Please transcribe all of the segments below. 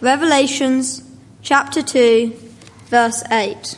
Revelations chapter 2, verse 8.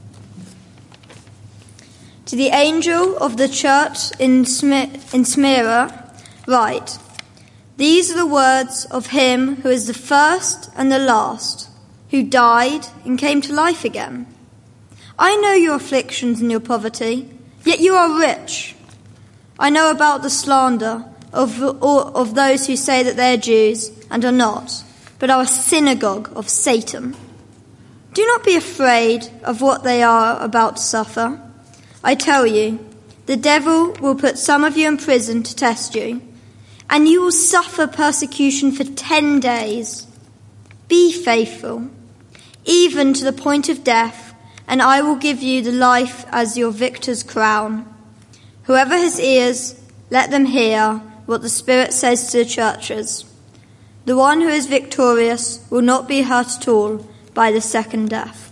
To the angel of the church in Smyrna write, "These are the words of him who is the first and the last, who died and came to life again. I know your afflictions and your poverty, yet you are rich. I know about the slander of those who say that they are Jews and are not, but are a synagogue of Satan. Do not be afraid of what they are about to suffer. I tell you, the devil will put some of you in prison to test you, and you will suffer persecution for 10 days. Be faithful, even to the point of death, and I will give you the life as your victor's crown. Whoever has ears, let them hear what the Spirit says to the churches. The one who is victorious will not be hurt at all by the second death."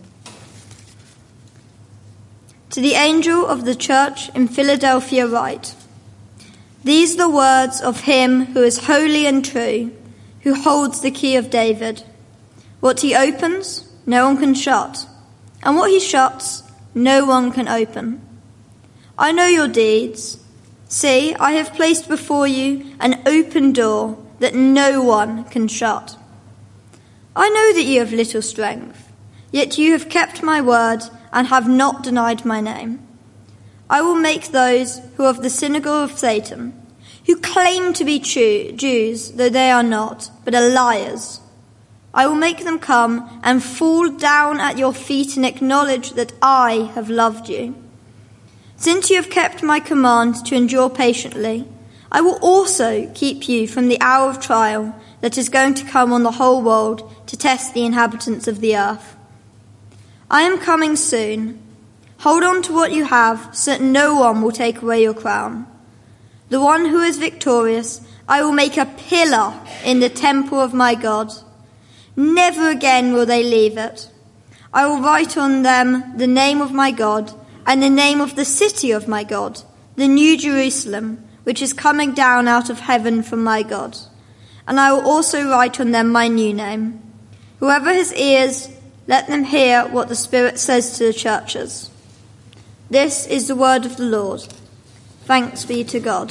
To the angel of the church in Philadelphia write, "These are the words of him who is holy and true, who holds the key of David. What he opens, no one can shut, and what he shuts, no one can open. I know your deeds. See, I have placed before you an open door that no one can shut. I know that you have little strength, yet you have kept my word and have not denied my name. I will make those who are of the synagogue of Satan, who claim to be Jews, though they are not, but are liars. I will make them come and fall down at your feet and acknowledge that I have loved you. Since you have kept my command to endure patiently, I will also keep you from the hour of trial that is going to come on the whole world to test the inhabitants of the earth. I am coming soon. Hold on to what you have so that no one will take away your crown. The one who is victorious, I will make a pillar in the temple of my God. Never again will they leave it. I will write on them the name of my God and the name of the city of my God, the New Jerusalem, which is coming down out of heaven from my God. And I will also write on them my new name. Whoever has ears, let them hear what the Spirit says to the churches." This is the word of the Lord. Thanks be to God.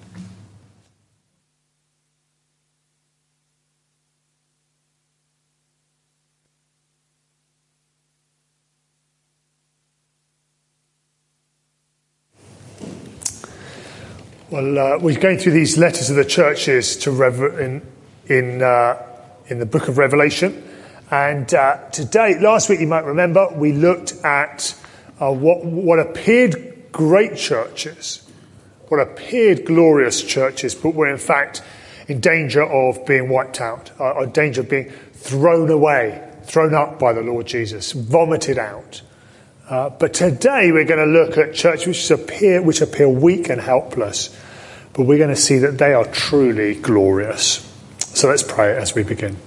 Well, we're going through these letters of the churches to in the book of Revelation. And today, last week, you might remember, we looked at what appeared great churches, what appeared glorious churches, but were in fact in danger of being wiped out, or danger of being thrown away, thrown up by the Lord Jesus, vomited out. But today we're going to look at churches which appear weak and helpless, but we're going to see that they are truly glorious. So let's pray as we begin.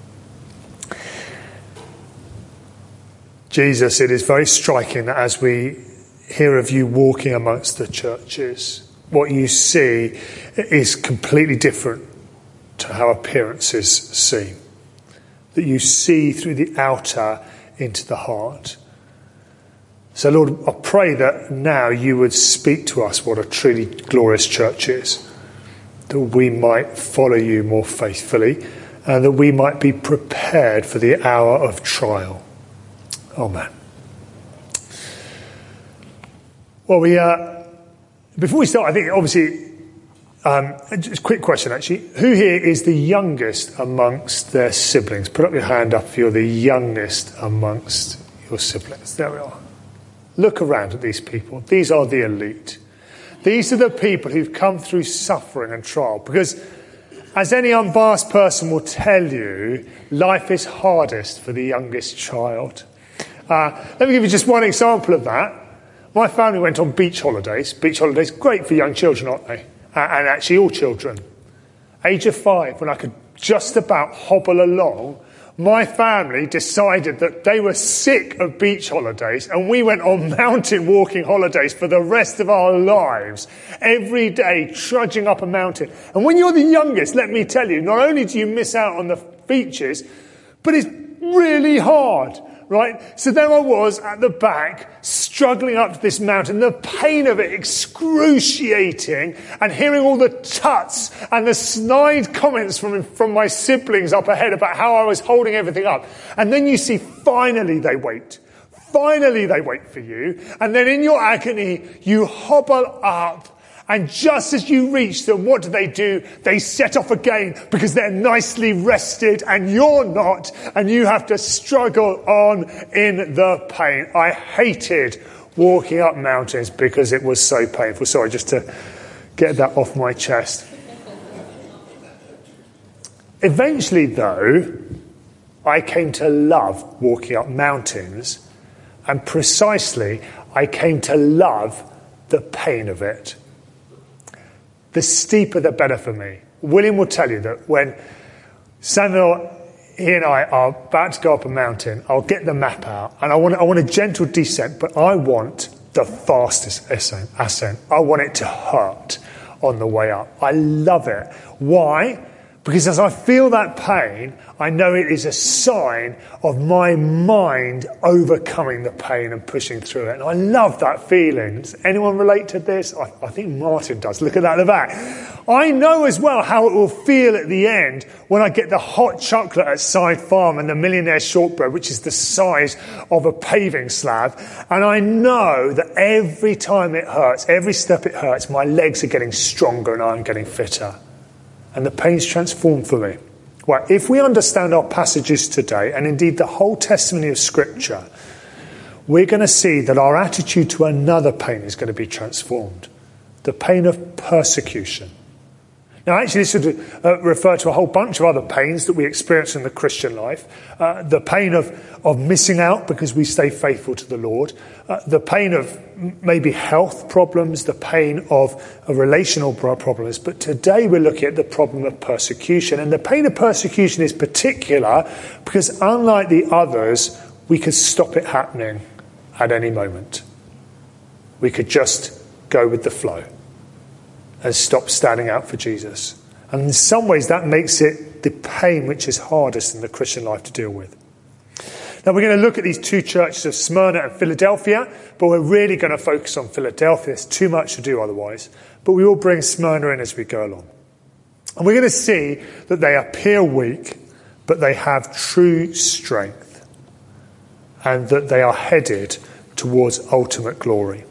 Jesus, it is very striking that as we hear of you walking amongst the churches, what you see is completely different to how appearances seem. That you see through the outer into the heart. So Lord, I pray that now you would speak to us what a truly glorious church is, that we might follow you more faithfully and that we might be prepared for the hour of trial. Amen. Well, before we start, I think obviously, just a quick question actually. Who here is the youngest amongst their siblings? Put up your hand up if you're the youngest amongst your siblings. There we are. Look around at these people. These are the elite. These are the people who've come through suffering and trial. Because as any unbiased person will tell you, life is hardest for the youngest child. Let me give you just one example of that. My family went on beach holidays. Beach holidays, great for young children, aren't they? And actually all children. Age of 5, when I could just about hobble along, my family decided that they were sick of beach holidays and we went on mountain walking holidays for the rest of our lives. Every day trudging up a mountain. And when you're the youngest, let me tell you, not only do you miss out on the speeches, but it's really hard, right? So there I was at the back, struggling up to this mountain, the pain of it excruciating, and hearing all the tuts and the snide comments from my siblings up ahead about how I was holding everything up. And then you see, finally they wait. Finally they wait for you. And then in your agony, you hobble up. And just as you reach them, what do? They set off again because they're nicely rested and you're not. And you have to struggle on in the pain. I hated walking up mountains because it was so painful. Sorry, just to get that off my chest. Eventually, though, I came to love walking up mountains. And precisely, I came to love the pain of it. The steeper, the better for me. William will tell you that when Samuel, he and I are about to go up a mountain, I'll get the map out, and I want a gentle descent, but I want the fastest ascent. I want it to hurt on the way up. I love it. Why? Because as I feel that pain, I know it is a sign of my mind overcoming the pain and pushing through it. And I love that feeling. Does anyone relate to this? I think Martin does. Look at that at the back. I know as well how it will feel at the end when I get the hot chocolate at Side Farm and the Millionaire Shortbread, which is the size of a paving slab. And I know that every time it hurts, every step it hurts, my legs are getting stronger and I'm getting fitter. And the pain's transformed for me. Well, if we understand our passages today, and indeed the whole testimony of Scripture, we're going to see that our attitude to another pain is going to be transformed. The pain of persecution. Now, actually, this would refer to a whole bunch of other pains that we experience in the Christian life. The pain of missing out because we stay faithful to the Lord. The pain of maybe health problems. The pain of relational problems. But today we're looking at the problem of persecution. And the pain of persecution is particular because unlike the others, we could stop it happening at any moment. We could just go with the flow and stop standing out for Jesus. And in some ways that makes it the pain which is hardest in the Christian life to deal with. Now we're going to look at these two churches of Smyrna and Philadelphia, but we're really going to focus on Philadelphia. There's too much to do otherwise. But we will bring Smyrna in as we go along. And we're going to see that they appear weak, but they have true strength. And that they are headed towards ultimate glory.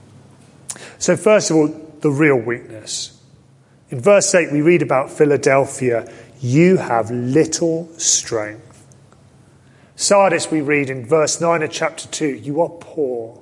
So first of all, the real weakness. In verse 8, we read about Philadelphia, you have little strength. Sardis, we read in verse 9 of chapter 2, you are poor.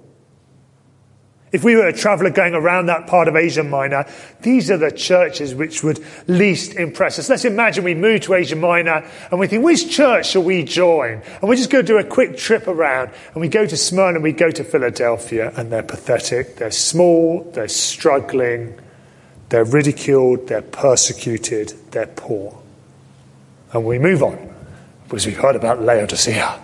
If we were a traveller going around that part of Asia Minor, these are the churches which would least impress us. Let's imagine we move to Asia Minor and we think, which church shall we join? And we're just going to do a quick trip around. And we go to Smyrna and we go to Philadelphia, and they're pathetic, they're small, they're struggling, they're ridiculed, they're persecuted, they're poor. And we move on because we've heard about Laodicea.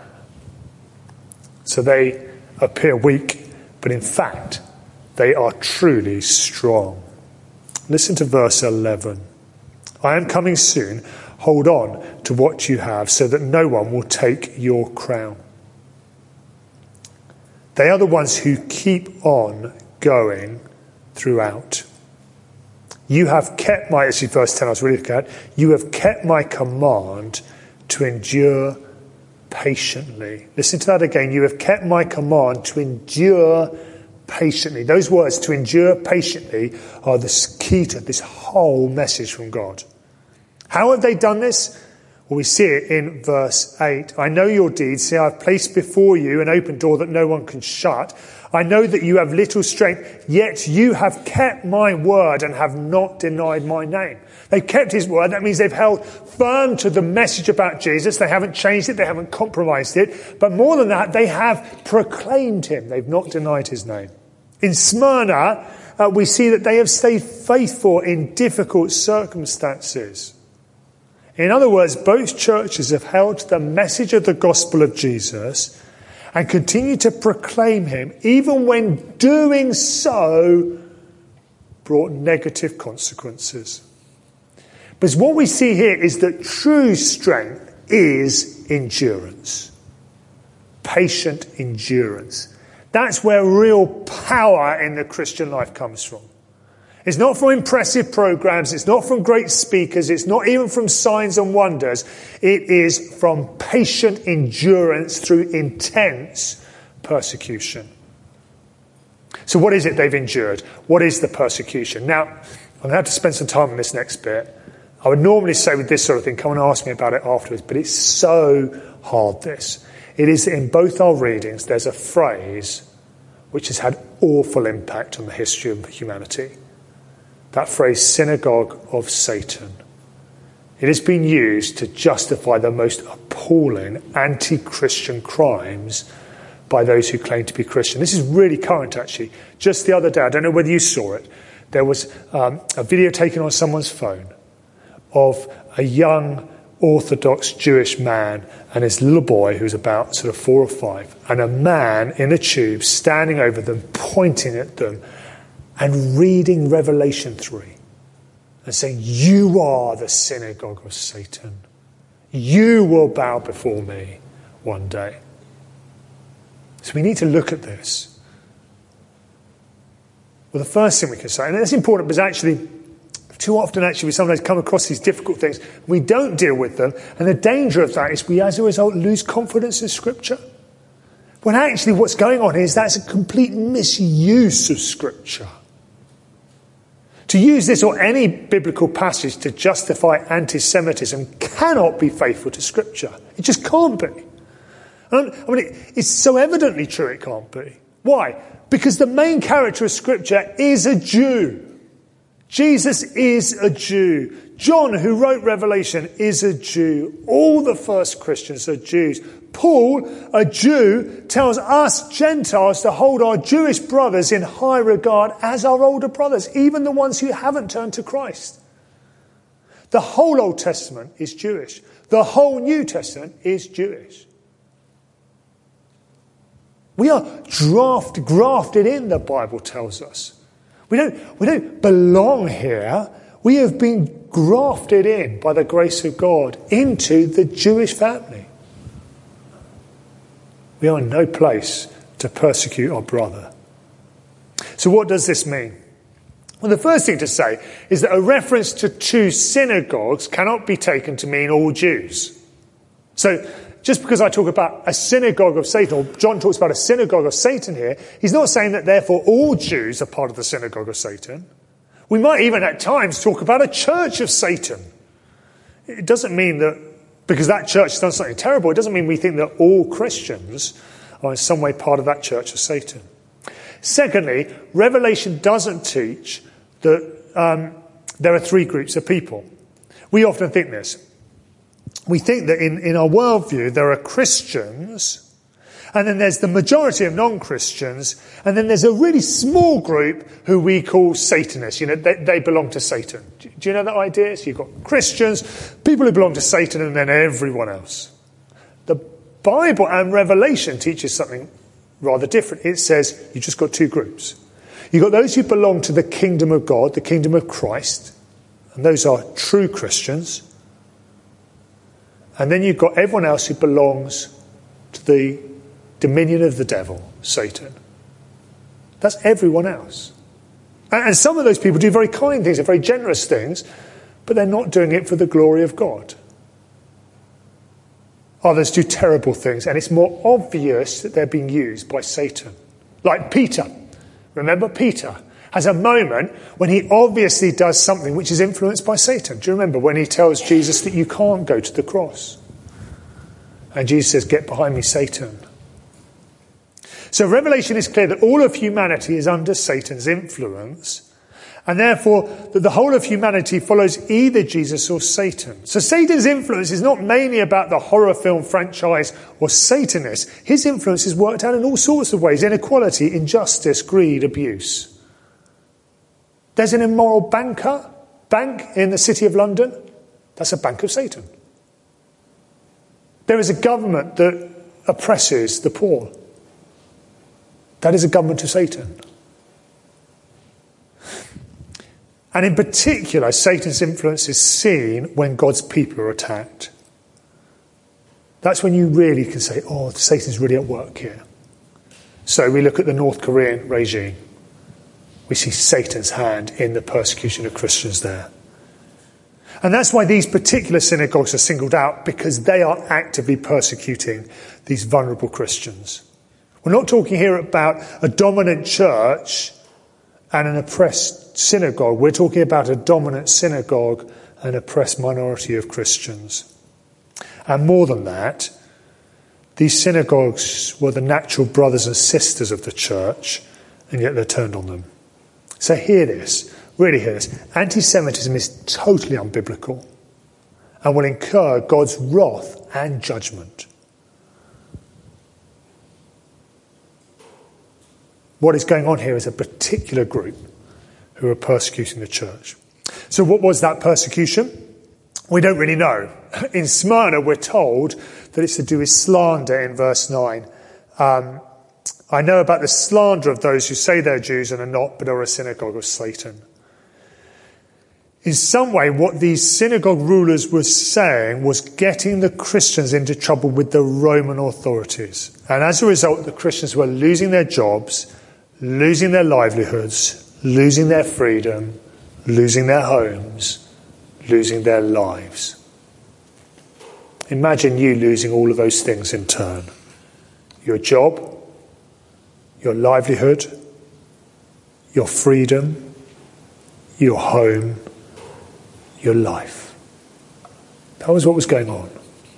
So they appear weak. But in fact, they are truly strong. Listen to verse 11. I am coming soon. Hold on to what you have so that no one will take your crown. They are the ones who keep on going throughout. You have kept my, actually verse 10 I was really looking at, you have kept my command to endure patiently. Listen to that again. You have kept my command to endure patiently. Those words, to endure patiently, are the key to this whole message from God. How have they done this? Well, we see it in verse 8. I know your deeds. See, I have placed before you an open door that no one can shut. I know that you have little strength, yet you have kept my word and have not denied my name. They've kept his word. That means they've held firm to the message about Jesus. They haven't changed it. They haven't compromised it. But more than that, they have proclaimed him. They've not denied his name. In Smyrna, we see that they have stayed faithful in difficult circumstances. In other words, both churches have held to the message of the gospel of Jesus and continue to proclaim him, even when doing so brought negative consequences. But what we see here is that true strength is endurance. Patient endurance. That's where real power in the Christian life comes from. It's not from impressive programs. It's not from great speakers. It's not even from signs and wonders. It is from patient endurance through intense persecution. So what is it they've endured? What is the persecution? Now, I'm going to have to spend some time on this next bit. I would normally say with this sort of thing, come and ask me about it afterwards, but it's so hard, this. It is in both our readings, there's a phrase which has had awful impact on the history of humanity. That phrase, synagogue of Satan. It has been used to justify the most appalling anti-Christian crimes by those who claim to be Christian. This is really current, actually. Just the other day, I don't know whether you saw it, there was a video taken on someone's phone of a young Orthodox Jewish man and his little boy who's about sort of 4 or 5, and a man in a tube standing over them, pointing at them and reading Revelation 3 and saying, "You are the synagogue of Satan. You will bow before me one day." So we need to look at this. Well, the first thing we can say, and it's important because actually, too often actually we sometimes come across these difficult things, we don't deal with them, and the danger of that is we as a result lose confidence in Scripture. When actually what's going on is that's a complete misuse of Scripture. To use this or any biblical passage to justify anti-Semitism cannot be faithful to Scripture. It just can't be. It's so evidently true it can't be. Why? Because the main character of Scripture is a Jew. Jesus is a Jew. John, who wrote Revelation, is a Jew. All the first Christians are Jews. Paul, a Jew, tells us Gentiles to hold our Jewish brothers in high regard as our older brothers, even the ones who haven't turned to Christ. The whole Old Testament is Jewish. The whole New Testament is Jewish. We are grafted in, the Bible tells us. We don't belong here. We have been grafted in by the grace of God into the Jewish family. We are in no place to persecute our brother. So what does this mean? Well, the first thing to say is that a reference to 2 synagogues cannot be taken to mean all Jews. So just because I talk about a synagogue of Satan, or John talks about a synagogue of Satan here, he's not saying that therefore all Jews are part of the synagogue of Satan. We might even at times talk about a church of Satan. It doesn't mean that because that church has done something terrible, it doesn't mean we think that all Christians are in some way part of that church of Satan. Secondly, Revelation doesn't teach that there are 3 groups of people. We often think this. We think that in our worldview there are Christians, and then there's the majority of non-Christians, and then there's a really small group who we call Satanists. You know, they belong to Satan. Do you know that idea? So you've got Christians, people who belong to Satan, and then everyone else. The Bible and Revelation teaches something rather different. It says you've just got 2 groups. You've got those who belong to the kingdom of God, the kingdom of Christ, and those are true Christians. And then you've got everyone else who belongs to the dominion of the devil, Satan. That's everyone else. And some of those people do very kind things and very generous things, but they're not doing it for the glory of God. Others do terrible things, and it's more obvious that they're being used by Satan. Like Peter. Remember, Peter has a moment when he obviously does something which is influenced by Satan. Do you remember when he tells Jesus that you can't go to the cross? And Jesus says, "Get behind me, Satan." So Revelation is clear that all of humanity is under Satan's influence, and therefore that the whole of humanity follows either Jesus or Satan. So Satan's influence is not mainly about the horror film franchise or Satanists. His influence is worked out in all sorts of ways: inequality, injustice, greed, abuse. There's an immoral bank in the City of London. That's a bank of Satan. There is a government that oppresses the poor. That is a government of Satan. And in particular, Satan's influence is seen when God's people are attacked. That's when you really can say, oh, Satan's really at work here. So we look at the North Korean regime. We see Satan's hand in the persecution of Christians there. And that's why these particular synagogues are singled out, because they are actively persecuting these vulnerable Christians. We're not talking here about a dominant church and an oppressed synagogue. We're talking about a dominant synagogue and oppressed minority of Christians. And more than that, these synagogues were the natural brothers and sisters of the church, and yet they're turned on them. So hear this, really hear this. Anti-Semitism is totally unbiblical and will incur God's wrath and judgment. What is going on here is a particular group who are persecuting the church. So what was that persecution? We don't really know. In Smyrna, we're told that it's to do with slander in verse 9. I know about the slander of those who say they're Jews and are not, but are a synagogue of Satan. In some way, what these synagogue rulers were saying was getting the Christians into trouble with the Roman authorities. And as a result, the Christians were losing their jobs, losing their livelihoods, losing their freedom, losing their homes, losing their lives. Imagine you losing all of those things in turn. Your job, your livelihood, your freedom, your home, your life. That was what was going on.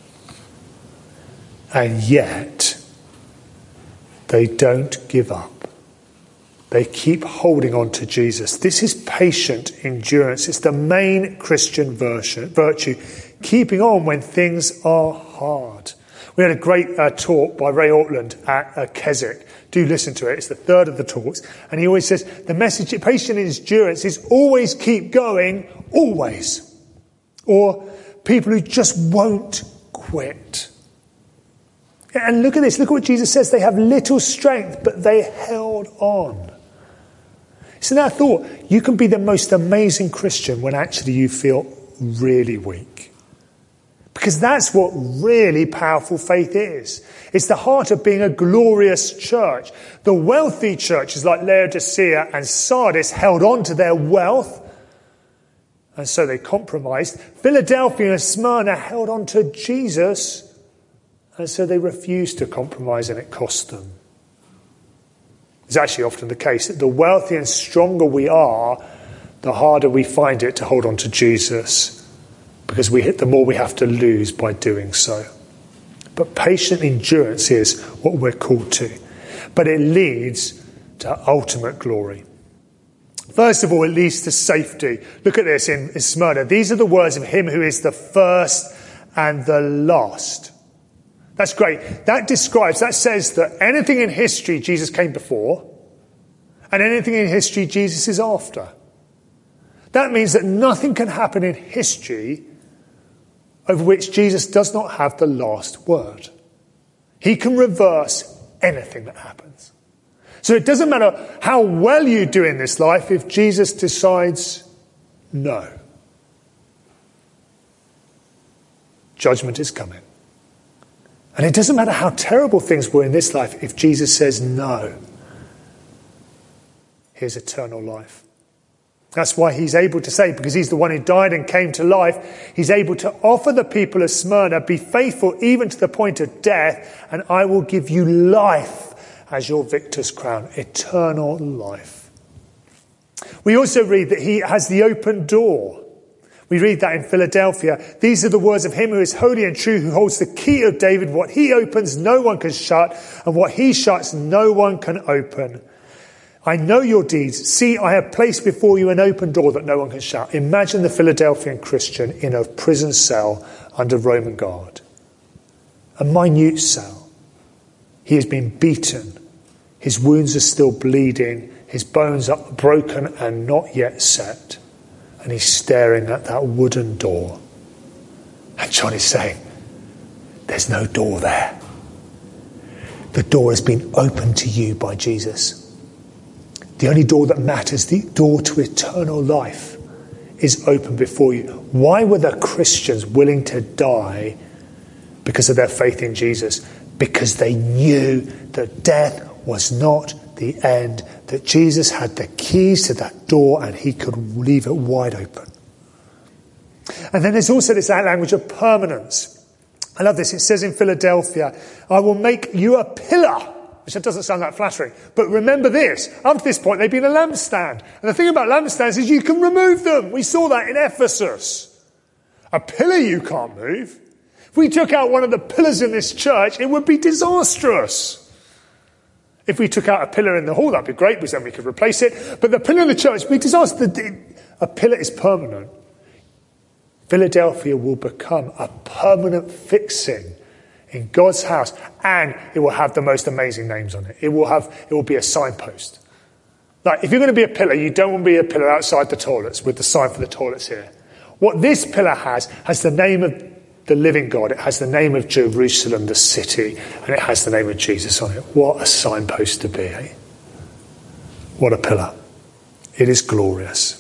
And yet, they don't give up. They keep holding on to Jesus. This is patient endurance. It's the main Christian virtue, keeping on when things are hard. We had a great talk by Ray Ortland at Keswick. Do listen to it. It's the third of the talks. And he always says, the message, patient endurance, is always keep going, always. Or people who just won't quit. And look at this. Look at what Jesus says. They have little strength, but they held on. Isn't that a thought? You can be the most amazing Christian when actually you feel really weak. Because that's what really powerful faith is. It's the heart of being a glorious church. The wealthy churches like Laodicea and Sardis held on to their wealth, and so they compromised. Philadelphia and Smyrna held on to Jesus, and so they refused to compromise, and it cost them. It's actually often the case that the wealthier and stronger we are, the harder we find it to hold on to Jesus, because the more we have to lose by doing so. But patient endurance is what we're called to. But it leads to ultimate glory. First of all, it leads to safety. Look at this in Smyrna. These are the words of him who is the first and the last. That's great. That says that anything in history Jesus came before, and anything in history Jesus is after. That means that nothing can happen in history over which Jesus does not have the last word. He can reverse anything that happens. So it doesn't matter how well you do in this life if Jesus decides no. Judgment is coming. And it doesn't matter how terrible things were in this life if Jesus says no. Here's eternal life. That's why he's able to say, because he's the one who died and came to life, he's able to offer the people of Smyrna, be faithful even to the point of death, and I will give you life as your victor's crown, eternal life. We also read that he has the open door. We read that in Philadelphia. These are the words of him who is holy and true, who holds the key of David. What he opens, no one can shut, and what he shuts, no one can open. I know your deeds. See, I have placed before you an open door that no one can shut. Imagine the Philadelphian Christian in a prison cell under Roman guard. A minute cell. He has been beaten. His wounds are still bleeding. His bones are broken and not yet set. And he's staring at that wooden door. And John is saying, there's no door there. The door has been opened to you by Jesus. The only door that matters, the door to eternal life. is open before you. Why were the Christians willing to die because of their faith in Jesus? Because they knew that death was not the end, that Jesus had the keys to that door and he could leave it wide open. And then there's also this language of permanence. I love this. It says in Philadelphia, I will make you a pillar, which doesn't sound that flattering. But remember this, up to this point they've been a lampstand. And the thing about lampstands is you can remove them. We saw that in Ephesus. A pillar you can't move. If we took out one of the pillars in this church, it would be disastrous. If we took out a pillar in the hall, that'd be great, because then we could replace it. But the pillar in the church would be disastrous. A pillar is permanent. Philadelphia will become a permanent fixing in God's house, and it will have the most amazing names on it. It will be a signpost. Like, if you're going to be a pillar, you don't want to be a pillar outside the toilets with the sign for the toilets here. What this pillar has the name of the living God. It has the name of Jerusalem, the city, and it has the name of Jesus on it. What a signpost to be, eh? What a pillar. It is glorious.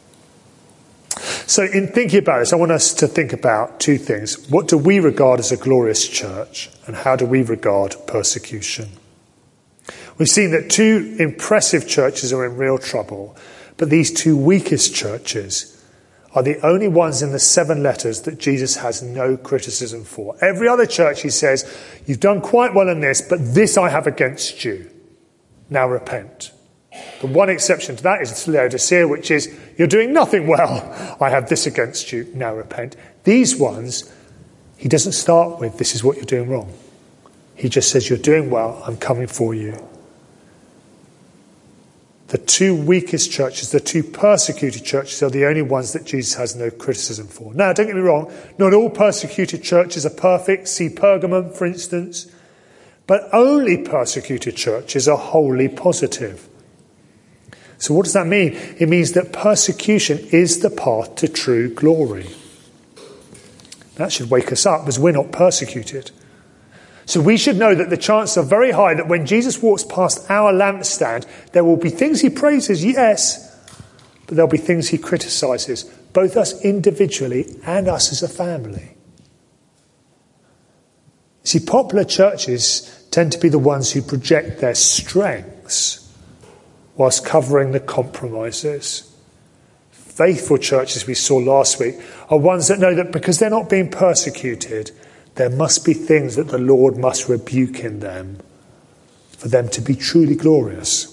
So in thinking about this, I want us to think about two things. What do we regard as a glorious church, and how do we regard persecution? We've seen that two impressive churches are in real trouble, but these two weakest churches are the only ones in the 7 letters that Jesus has no criticism for. Every other church, he says, you've done quite well in this, but this I have against you. Now repent. The one exception to that is Laodicea, which is, you're doing nothing well. I have this against you. Now repent. These ones, he doesn't start with, this is what you're doing wrong. He just says, you're doing well. I'm coming for you. The two weakest churches, the two persecuted churches, are the only ones that Jesus has no criticism for. Now, don't get me wrong, not all persecuted churches are perfect. See Pergamum, for instance. But only persecuted churches are wholly positive. So what does that mean? It means that persecution is the path to true glory. That should wake us up, because we're not persecuted. So we should know that the chances are very high that when Jesus walks past our lampstand, there will be things he praises, yes, but there'll be things he criticises, both us individually and us as a family. See, popular churches tend to be the ones who project their strengths whilst covering the compromises. Faithful churches, we saw last week, are ones that know that because they're not being persecuted, there must be things that the Lord must rebuke in them for them to be truly glorious.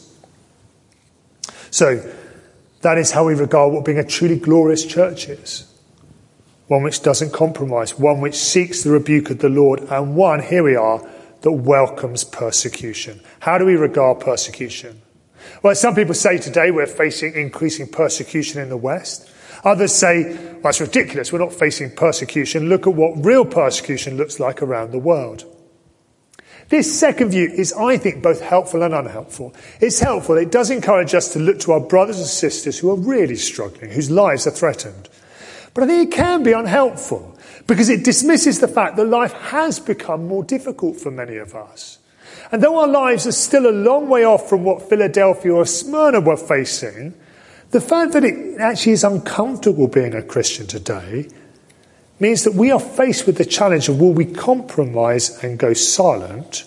So that is how we regard what being a truly glorious church is. One which doesn't compromise, one which seeks the rebuke of the Lord, and one, here we are, that welcomes persecution. How do we regard persecution? Well, some people say today we're facing increasing persecution in the West. Others say, well, that's ridiculous, we're not facing persecution. Look at what real persecution looks like around the world. This second view is, I think, both helpful and unhelpful. It's helpful. It does encourage us to look to our brothers and sisters who are really struggling, whose lives are threatened. But I think it can be unhelpful, because it dismisses the fact that life has become more difficult for many of us. And though our lives are still a long way off from what Philadelphia or Smyrna were facing, the fact that it actually is uncomfortable being a Christian today means that we are faced with the challenge of, will we compromise and go silent,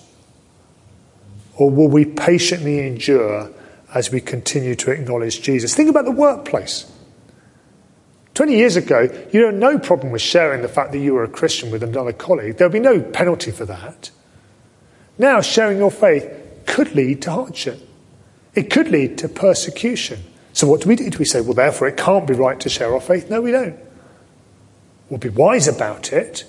or will we patiently endure as we continue to acknowledge Jesus? Think about the workplace. 20 years ago, you had no problem with sharing the fact that you were a Christian with another colleague. There would be no penalty for that. Now, sharing your faith could lead to hardship. It could lead to persecution. So what do? Do we say, well, therefore it can't be right to share our faith? No, we don't. We'll be wise about it,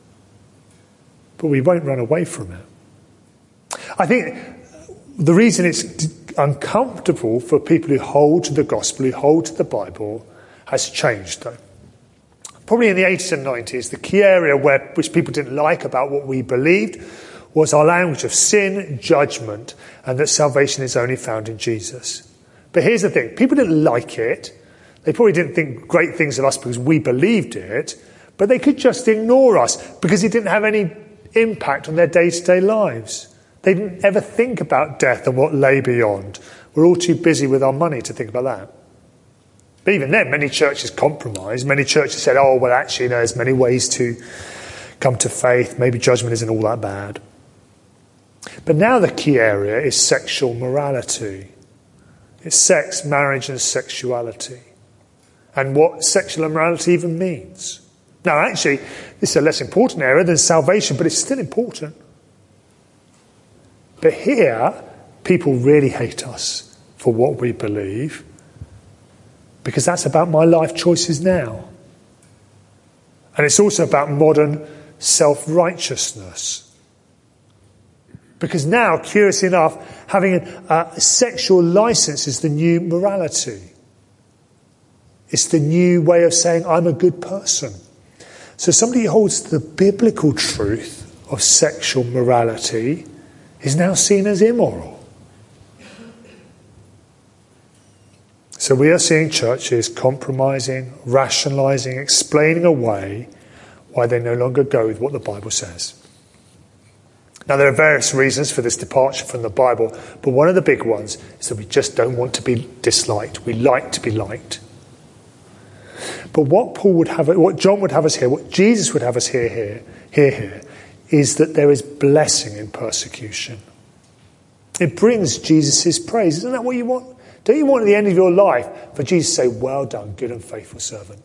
but we won't run away from it. I think the reason it's uncomfortable for people who hold to the gospel, who hold to the Bible, has changed, though. Probably in the 80s and 90s, the key area which people didn't like about what we believed was our language of sin, judgment, and that salvation is only found in Jesus. But here's the thing. People didn't like it. They probably didn't think great things of us because we believed it. But they could just ignore us because it didn't have any impact on their day-to-day lives. They didn't ever think about death and what lay beyond. We're all too busy with our money to think about that. But even then, many churches compromised. Many churches said, oh, well, actually, there's many ways to come to faith. Maybe judgment isn't all that bad. But now the key area is sexual morality. It's sex, marriage, and sexuality. And what sexual immorality even means. Now, actually, this is a less important area than salvation, but it's still important. But here, people really hate us for what we believe, because that's about my life choices now. And it's also about modern self-righteousness. Because now, curiously enough, having a sexual license is the new morality. It's the new way of saying, I'm a good person. So somebody who holds the biblical truth of sexual morality is now seen as immoral. So we are seeing churches compromising, rationalising, explaining away why they no longer go with what the Bible says. Now, there are various reasons for this departure from the Bible, but one of the big ones is that we just don't want to be disliked. We like to be liked. But what John would have us hear, what Jesus would have us hear here, is that there is blessing in persecution. It brings Jesus' praise. Isn't that what you want? Don't you want at the end of your life for Jesus to say, well done, good and faithful servant?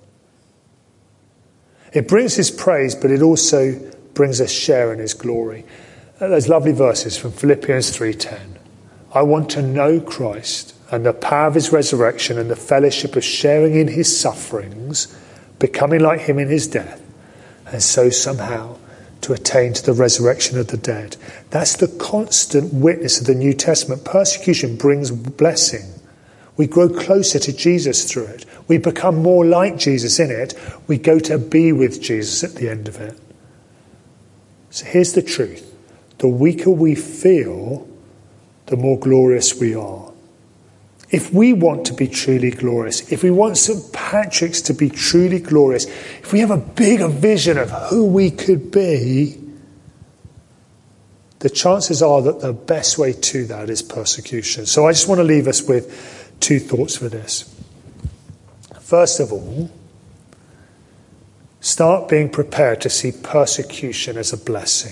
It brings his praise, but it also brings us share in his glory. Those lovely verses from Philippians 3:10. I want to know Christ and the power of his resurrection and the fellowship of sharing in his sufferings, becoming like him in his death, and so somehow to attain to the resurrection of the dead. That's the constant witness of the New Testament. Persecution brings blessing. We grow closer to Jesus through it. We become more like Jesus in it. We go to be with Jesus at the end of it. So here's the truth. The weaker we feel, the more glorious we are. If we want to be truly glorious, if we want St. Patrick's to be truly glorious, if we have a bigger vision of who we could be, the chances are that the best way to that is persecution. So I just want to leave us with two thoughts for this. First of all, start being prepared to see persecution as a blessing.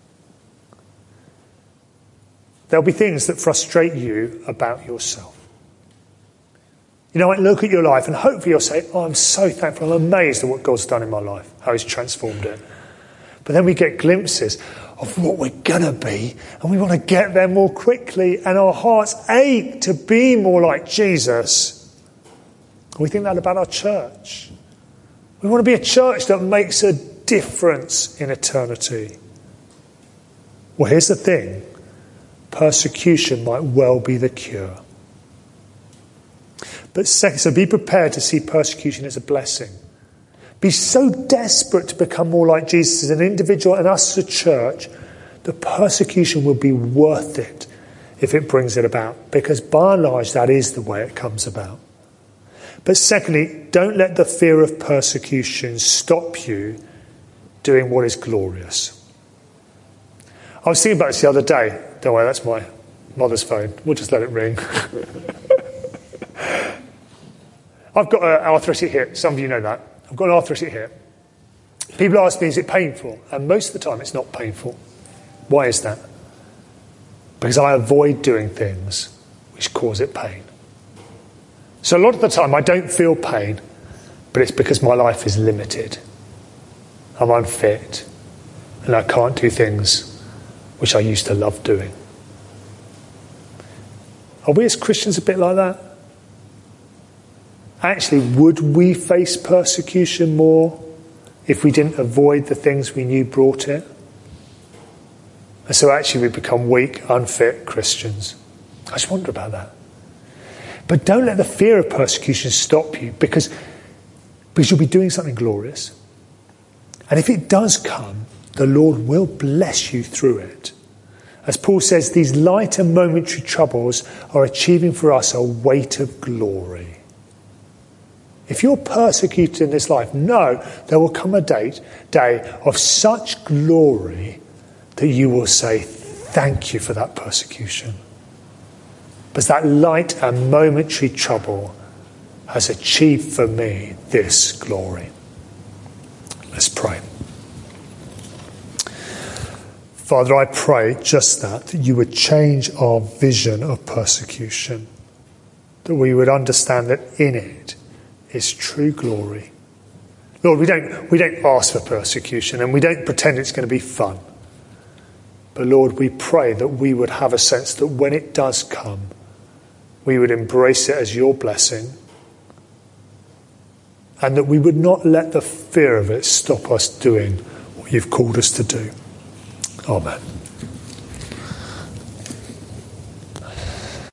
There'll be things that frustrate you about yourself. You know, I look at your life and hopefully you'll say, oh, I'm so thankful, I'm amazed at what God's done in my life, how he's transformed it. But then we get glimpses of what we're going to be, and we want to get there more quickly, and our hearts ache to be more like Jesus. And we think that about our church. We want to be a church that makes a difference in eternity. Well, here's the thing. Persecution might well be the cure. But second, so be prepared to see persecution as a blessing. Be so desperate to become more like Jesus as an individual and us as a church, the persecution will be worth it if it brings it about. Because by and large, that is the way it comes about. But secondly, don't let the fear of persecution stop you doing what is glorious. I was thinking about this the other day. Don't worry, that's my mother's phone. We'll just let it ring. I've got arthritic hip. Some of you know that. I've got an arthritic hip. People ask me, is it painful? And most of the time it's not painful. Why is that? Because I avoid doing things which cause it pain. So a lot of the time I don't feel pain, but it's because my life is limited. I'm unfit, and I can't do things which I used to love doing. Are we as Christians a bit like that? Actually, would we face persecution more if we didn't avoid the things we knew brought it? And so actually we become weak, unfit Christians. I just wonder about that. But don't let the fear of persecution stop you, because you'll be doing something glorious. And if it does come, the Lord will bless you through it. As Paul says, these light and momentary troubles are achieving for us a weight of glory. If you're persecuted in this life, know there will come a day of such glory that you will say, thank you for that persecution. Because that light and momentary trouble has achieved for me this glory. Let's pray. Father, I pray just that you would change our vision of persecution, that we would understand that in it is true glory. Lord, we don't ask for persecution and we don't pretend it's going to be fun. But Lord, we pray that we would have a sense that when it does come, we would embrace it as your blessing, and that we would not let the fear of it stop us doing what you've called us to do. Amen.